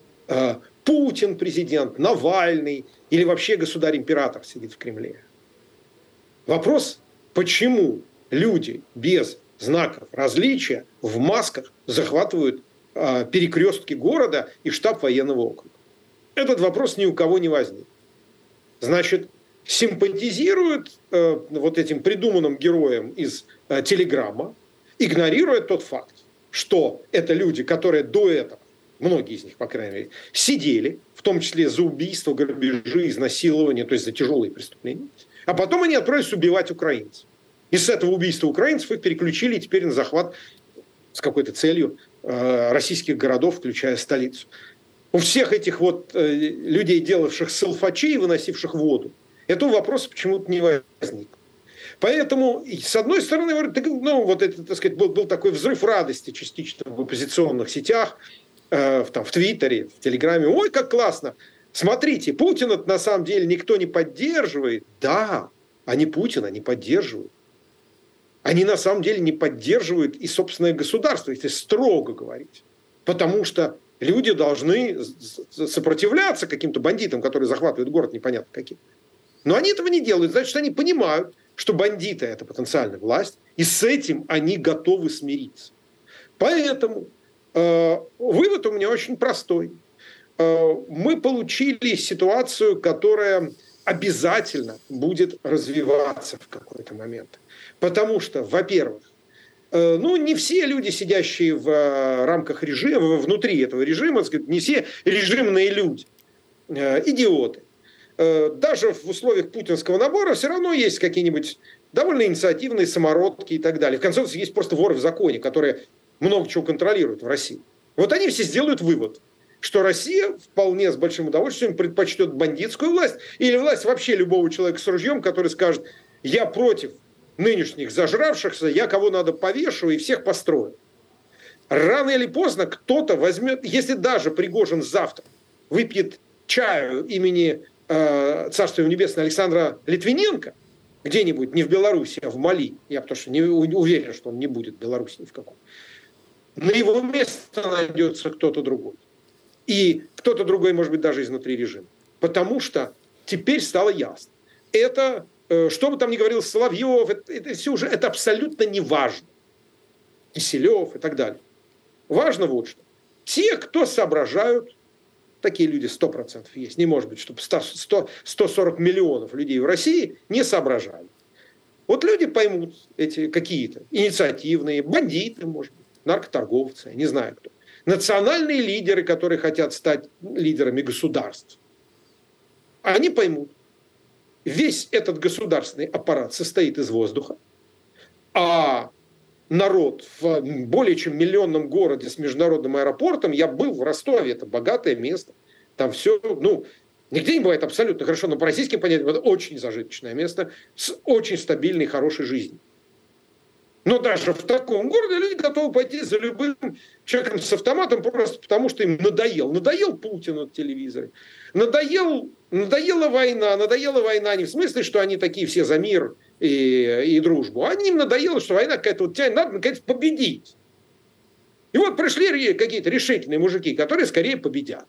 Путин президент, Навальный или вообще государь-император сидит в Кремле. Вопрос, почему люди без знаков различия в масках захватывают перекрестки города и штаб военного округа? Этот вопрос ни у кого не возник. Значит, симпатизируют вот этим придуманным героям из телеграмма, игнорируя тот факт, что это люди, которые до этого, многие из них, по крайней мере, сидели, в том числе за убийство, грабежи, изнасилование, то есть за тяжелые преступления, а потом они отправились убивать украинцев. И с этого убийства украинцев их переключили теперь на захват с какой-то целью э, российских городов, включая столицу. У всех этих вот э, людей, делавших селфачи и выносивших воду, этого вопроса почему-то не возникло. Поэтому, с одной стороны, ну, вот это, так сказать, был, был такой взрыв радости частично в оппозиционных сетях, э, там, в Твиттере, в Телеграме. Ой, как классно! Смотрите, Путина на самом деле никто не поддерживает. Да, они Путина не поддерживают. Они на самом деле не поддерживают и собственное государство, если строго говорить. Потому что люди должны сопротивляться каким-то бандитам, которые захватывают город непонятно каким. Но они этого не делают. Значит, они понимают, что бандиты – это потенциальная власть, и с этим они готовы смириться. Поэтому э, вывод у меня очень простой. Э, мы получили ситуацию, которая обязательно будет развиваться в какой-то момент. Потому что, во-первых, ну, не все люди, сидящие в рамках режима, внутри этого режима, не все режимные люди, идиоты. Даже в условиях путинского набора все равно есть какие-нибудь довольно инициативные самородки и так далее. В конце концов, есть просто воры в законе, которые много чего контролируют в России. Вот они все сделают вывод, что Россия вполне с большим удовольствием предпочтет бандитскую власть или власть вообще любого человека с ружьем, который скажет: я против нынешних зажравшихся, я кого надо повешу и всех построю. Рано или поздно кто-то возьмет, если даже Пригожин завтра выпьет чаю имени э, Царства Небесного Александра Литвиненко, где-нибудь, не в Беларуси, а в Мали, я потому что не уверен, что он не будет в Беларуси ни в каком, на его место найдется кто-то другой. И кто-то другой, может быть, даже изнутри режима. Потому что теперь стало ясно. Это, что бы там ни говорил Соловьев, это, это все уже, это абсолютно не важно. Киселев и так далее. Важно вот что. Те, кто соображают, такие люди сто процентов есть. Не может быть, чтобы сто, сто сорок миллионов людей в России не соображали. Вот люди поймут эти какие-то инициативные, бандиты, может быть, наркоторговцы, не знаю кто. Национальные лидеры, которые хотят стать лидерами государств. Они поймут. Весь этот государственный аппарат состоит из воздуха, а народ в более чем миллионном городе с международным аэропортом, я был в Ростове, это богатое место, там все, ну, нигде не бывает абсолютно хорошо, но по российским понятиям это очень зажиточное место с очень стабильной, хорошей жизнью. Но даже в таком городе люди готовы пойти за любым человеком с автоматом просто потому, что им надоел. Надоел Путин от телевизора. Надоел, надоела война. Надоела война не в смысле, что они такие все за мир и, и дружбу. А им надоело, что война какая-то вот тянет, надо наконец победить. И вот пришли какие-то решительные мужики, которые скорее победят.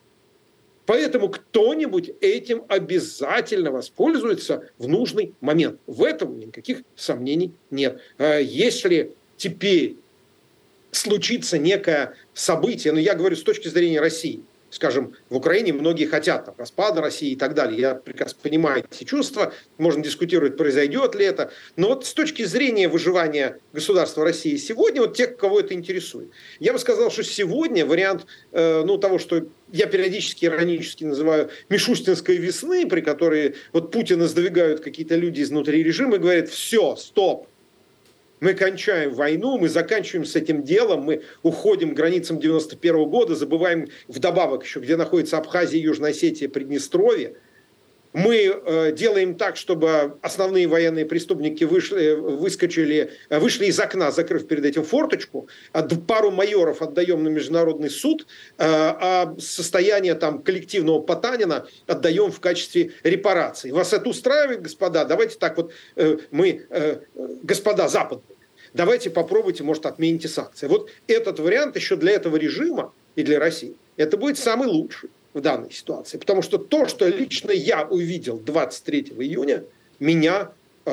Поэтому кто-нибудь этим обязательно воспользуется в нужный момент. В этом никаких сомнений нет. Если теперь случится некое событие, но я говорю с точки зрения России, скажем, в Украине многие хотят там, распада России и так далее. Я прекрасно понимаю эти чувства. Можно дискутировать, произойдет ли это. Но вот с точки зрения выживания государства России сегодня, вот тех, кого это интересует, я бы сказал, что сегодня вариант э, ну, того, что я периодически иронически называю Мишустинской весны, при которой вот Путина сдвигают какие-то люди изнутри режима и говорят: все, стоп. Мы кончаем войну, мы заканчиваем с этим делом, мы уходим к границам девяносто первого года, забываем вдобавок еще, где находится Абхазия, Южная Осетия, Приднестровье. Мы э, делаем так, чтобы основные военные преступники вышли, выскочили, вышли из окна, закрыв перед этим форточку, а пару майоров отдаем на международный суд, э, а состояние там коллективного Потанина отдаем в качестве репараций. Вас это устраивает, господа? Давайте так вот, э, мы, э, господа западные, давайте попробуйте, может, отмените санкции. Вот этот вариант еще для этого режима и для России, это будет самый лучший в данной ситуации. Потому что то, что лично я увидел двадцать третьего июня, меня, э,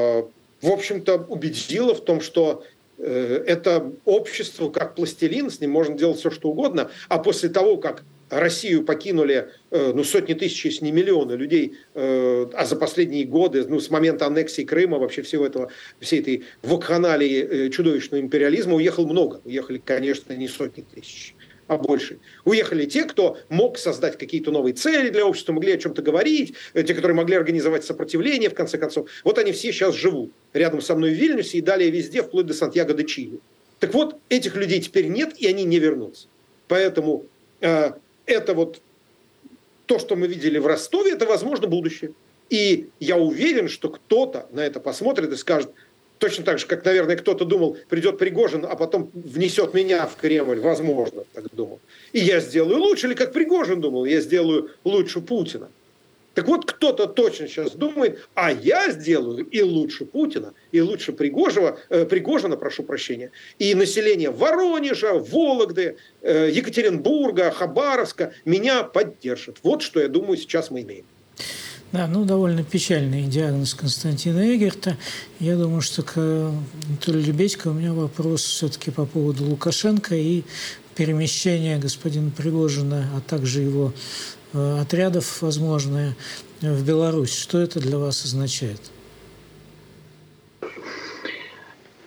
в общем-то, убедило в том, что э, это общество как пластилин, с ним можно делать все, что угодно. А после того, как Россию покинули э, ну, сотни тысяч, если не миллионы людей, э, а за последние годы, ну, с момента аннексии Крыма, вообще всего этого, всей этой вакханалии э, чудовищного империализма уехало много. Уехали, конечно, не сотни тысяч, а больше. Уехали те, кто мог создать какие-то новые цели для общества, могли о чем-то говорить, те, которые могли организовать сопротивление, в конце концов. Вот они все сейчас живут рядом со мной в Вильнюсе и далее везде, вплоть до Сантьяго-де-Чили. Так вот, этих людей теперь нет, и они не вернутся. Поэтому э, это вот то, что мы видели в Ростове, это, возможно, будущее. И я уверен, что кто-то на это посмотрит и скажет: точно так же, как, наверное, кто-то думал, придет Пригожин, а потом внесет меня в Кремль. Возможно, так думал. И я сделаю лучше. Или как Пригожин думал, я сделаю лучше Путина. Так вот, кто-то точно сейчас думает, а я сделаю и лучше Путина, и лучше Пригожина, э, Пригожина, прошу прощения, и население Воронежа, Вологды, э, Екатеринбурга, Хабаровска меня поддержит. Вот что, я думаю, сейчас мы имеем. Да, ну, довольно печальный диагноз Константина Эгерта. Я думаю, что к Анатолию Лебедько у меня вопрос все-таки по поводу Лукашенко и перемещения господина Пригожина, а также его э, отрядов, возможно, в Беларусь. Что это для вас означает?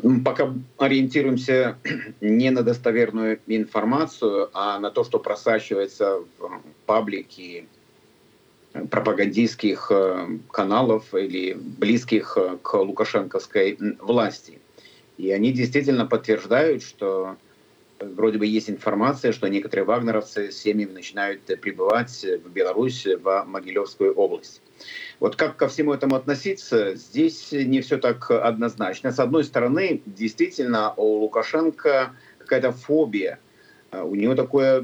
пока ориентируемся не на достоверную информацию, а на то, что просачивается в паблики пропагандистских каналов или близких к лукашенковской власти. И они действительно подтверждают, что вроде бы есть информация, что некоторые вагнеровцы с семьями начинают прибывать в Беларусь, в Могилевскую область. Вот как ко всему этому относиться, здесь не все так однозначно. С одной стороны, действительно, у Лукашенко какая-то фобия. У него такое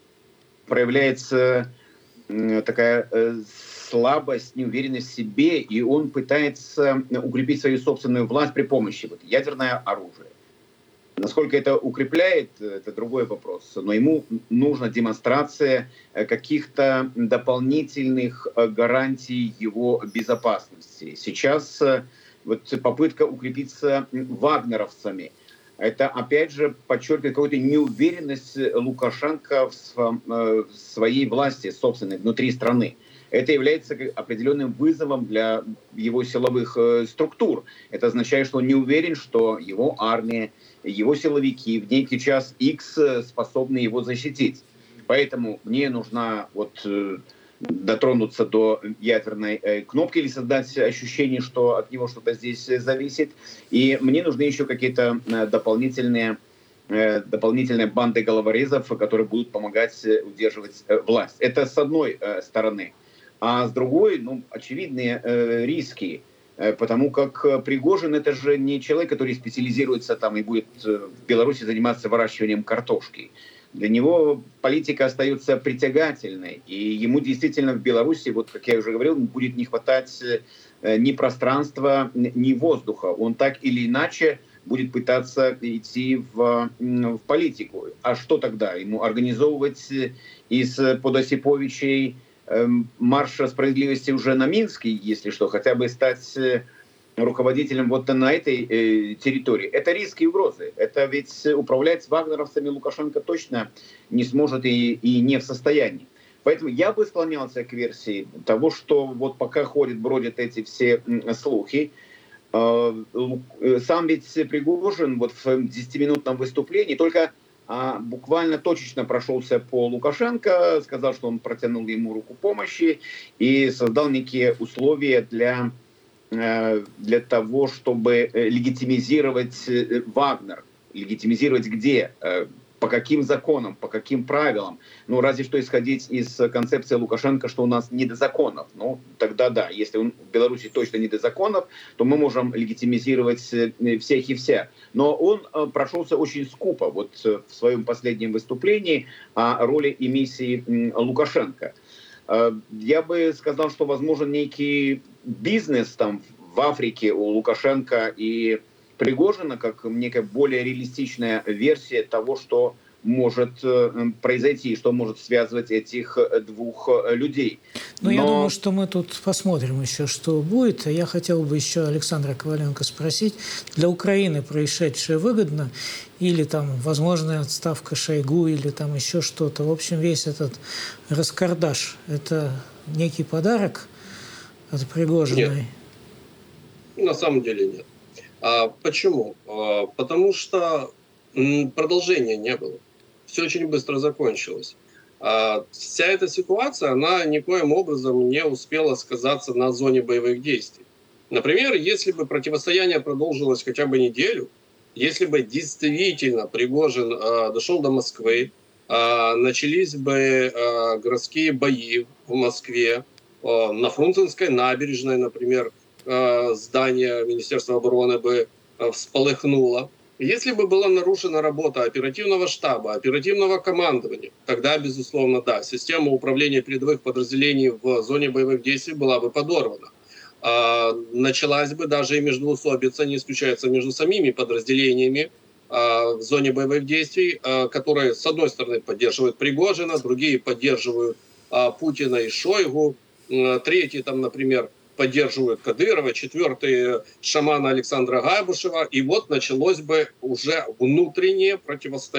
проявляется такая слабость, неуверенность в себе, и он пытается укрепить свою собственную власть при помощи вот, ядерного оружия. Насколько это укрепляет, это другой вопрос. Но ему нужна демонстрация каких-то дополнительных гарантий его безопасности. Сейчас вот попытка укрепиться вагнеровцами. Это, опять же, подчеркивает какую-то неуверенность Лукашенко в своей власти, собственной, внутри страны. Это является определенным вызовом для его силовых структур. Это означает, что он не уверен, что его армия, его силовики в некий час X способны его защитить. Поэтому мне нужно вот дотронуться до ядерной кнопки или создать ощущение, что от него что-то здесь зависит. И мне нужны еще какие-то дополнительные, дополнительные банды головорезов, которые будут помогать удерживать власть. Это с одной стороны. А с другой, ну, очевидные риски. Потому как Пригожин — это же не человек, который специализируется там и будет в Беларуси заниматься выращиванием картошки. Для него политика остается притягательной, и ему действительно в Беларуси, вот как я уже говорил, будет не хватать ни пространства, ни воздуха. Он так или иначе будет пытаться идти в, в политику. А что тогда? Ему организовывать из Подосиповичей марш справедливости уже на Минске, если что, хотя бы стать руководителем вот на этой э, территории. Это риски и угрозы. Это ведь управлять вагнеровцами Лукашенко точно не сможет и, и не в состоянии. Поэтому я бы склонялся к версии того, что вот пока ходят, бродят эти все слухи, э, сам ведь Пригожин вот в десятиминутном выступлении только а буквально точечно прошелся по Лукашенко, сказал, что он протянул ему руку помощи и создал некие условия для, для того, чтобы легитимизировать Вагнер. Легитимизировать где? По каким законам, по каким правилам? Ну, разве что исходить из концепции Лукашенко, что у нас не до законов. Ну, тогда да, если в Беларуси точно не до законов, то мы можем легитимизировать всех и вся. Но он прошелся очень скупо вот в своем последнем выступлении о роли и миссии Лукашенко. Я бы сказал, что возможен некий бизнес там в Африке у Лукашенко и Пригожина, как некая более реалистичная версия того, что может произойти, что может связывать этих двух людей. Ну, Но... я думаю, что мы тут посмотрим еще, что будет. Я хотел бы еще Александра Коваленко спросить, для Украины происшедшее выгодно или там возможная отставка Шойгу или там еще что-то? В общем, весь этот раскардаш – это некий подарок от Пригожиной? Нет. На самом деле нет. А почему? А, потому что продолжения не было. Все очень быстро закончилось. А вся эта ситуация, она никоим образом не успела сказаться на зоне боевых действий. Например, если бы противостояние продолжилось хотя бы неделю, если бы действительно Пригожин а, дошел до Москвы, а, начались бы а, городские бои в Москве, а, на Фрунзенской набережной, например, здание Министерства обороны бы вспыхнуло. Если бы была нарушена работа оперативного штаба, оперативного командования, тогда, безусловно, да, система управления передовых подразделений в зоне боевых действий была бы подорвана. А, началась бы даже и междоусобица, не исключается, между самими подразделениями а, в зоне боевых действий, а, которые, с одной стороны, поддерживают Пригожина, другие поддерживают а, Путина и Шойгу, а, третьи, там, например, поддерживают Кадырова, четвертый шамана Александра Гайбушева. И вот началось бы уже внутреннее противостояние.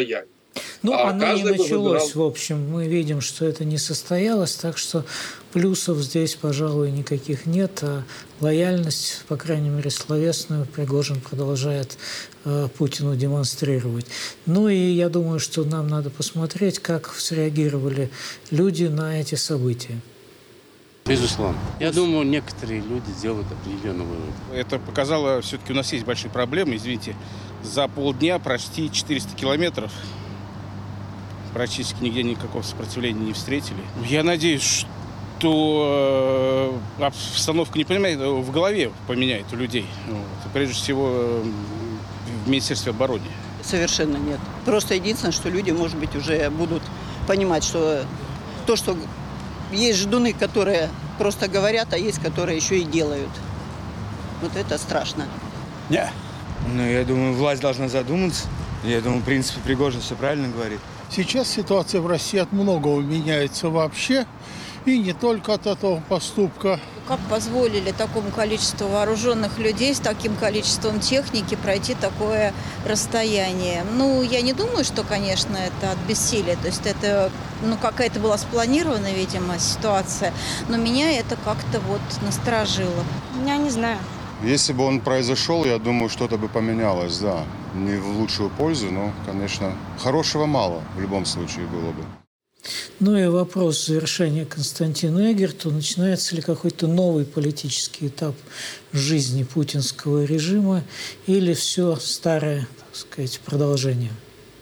Ну, а оно не каждый бы началось, выбирал... в общем. Мы видим, что это не состоялось, так что плюсов здесь, пожалуй, никаких нет. А лояльность, по крайней мере, словесную, Пригожин продолжает э, Путину демонстрировать. Ну и я думаю, что нам надо посмотреть, как среагировали люди на эти события. Безусловно. Я думаю, некоторые люди сделают определенный вывод. Это показало, все-таки у нас есть большие проблемы. Извините, за полдня почти четыреста километров. Практически нигде никакого сопротивления не встретили. Я надеюсь, что обстановка не понимает, в голове поменяет у людей. Вот. Прежде всего, в Министерстве обороны. Совершенно нет. Просто единственное, что люди, может быть, уже будут понимать, что то, что есть ждуны, которые просто говорят, а есть, которые еще и делают. Вот это страшно. Нет. Ну, я думаю, власть должна задуматься. Я думаю, в принципе, Пригожин все правильно говорит. Сейчас ситуация в России от многого меняется вообще, и не только от этого поступка. Как позволили такому количеству вооруженных людей с таким количеством техники пройти такое расстояние? Ну, я не думаю, что, конечно, это от бессилия. То есть это, ну, какая-то была спланирована, видимо, ситуация. Но меня это как-то вот насторожило. Я не знаю. Если бы он произошел, я думаю, что-то бы поменялось, да. Не в лучшую пользу, но, конечно, хорошего мало в любом случае было бы. Ну и вопрос завершения Константину Эггерту. Начинается ли какой-то новый политический этап жизни путинского режима или все старое, так сказать, продолжение?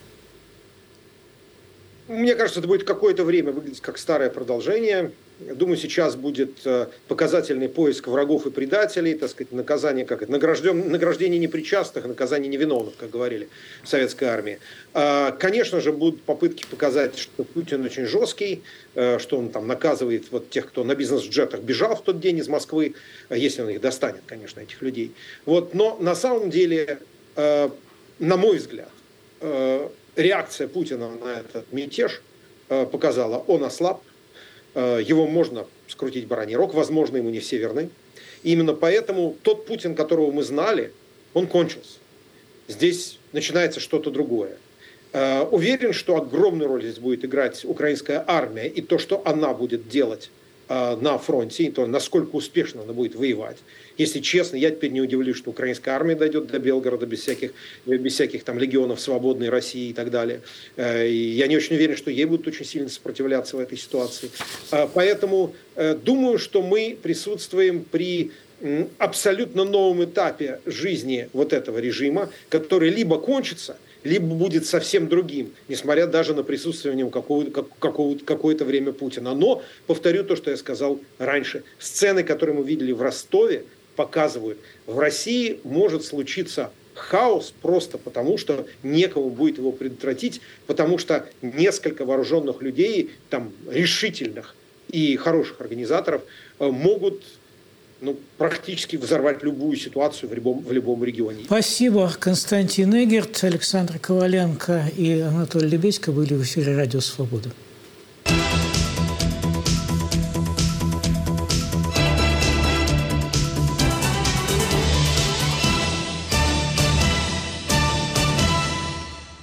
Мне кажется, это будет какое-то время выглядеть как старое продолжение. Думаю, сейчас будет показательный поиск врагов и предателей, так сказать, наказание, как это, награждение, награждение непричастных, наказание невиновных, как говорили в советской армии. Конечно же, будут попытки показать, что Путин очень жесткий, что он там наказывает вот тех, кто на бизнес-джетах бежал в тот день из Москвы, если он их достанет, конечно, этих людей. Вот. Но на самом деле, на мой взгляд, реакция Путина на этот мятеж показала, он ослаб. Его можно скрутить бараний рог, возможно, ему не все верны. И именно поэтому тот Путин, которого мы знали, он кончился. Здесь начинается что-то другое. Уверен, что огромную роль здесь будет играть украинская армия и то, что она будет делать на фронте, и то, насколько успешно она будет воевать. Если честно, я теперь не удивлюсь, что украинская армия дойдет до Белгорода без всяких, без всяких там легионов свободной России и так далее. И я не очень уверен, что ей будут очень сильно сопротивляться в этой ситуации. Поэтому думаю, что мы присутствуем при абсолютно новом этапе жизни вот этого режима, который либо кончится, либо будет совсем другим, несмотря даже на присутствие в нем какого-то, какого-то, какое-то время Путина. Но, повторю то, что я сказал раньше, сцены, которые мы видели в Ростове, показывают, в России может случиться хаос просто потому, что некому будет его предотвратить, потому что несколько вооруженных людей, там, решительных и хороших организаторов могут ну, практически взорвать любую ситуацию в любом, в любом регионе. Спасибо. Константин Эггерт, Александр Коваленко и Анатолий Лебедько были в эфире «Радио Свобода».